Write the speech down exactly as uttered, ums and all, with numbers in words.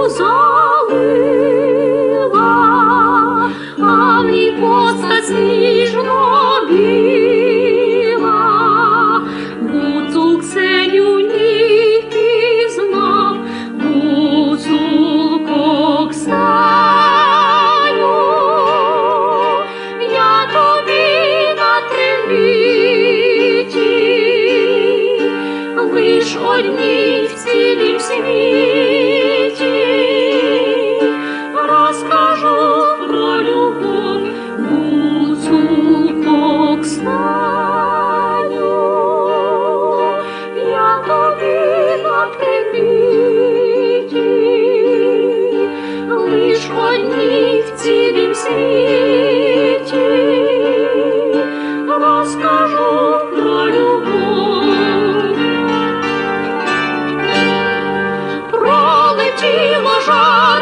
залила, а в ній постать сніжно-біла. Гуцул Ксеню не пізнав, гуцул Коксаню. Я тобі на трембіті лиш одній в цілім світі розкажу про любов гуцул Коксаню. Я тобі на трембіті лиш одній в цілім світі розкажу про любов. Пролетіло жаль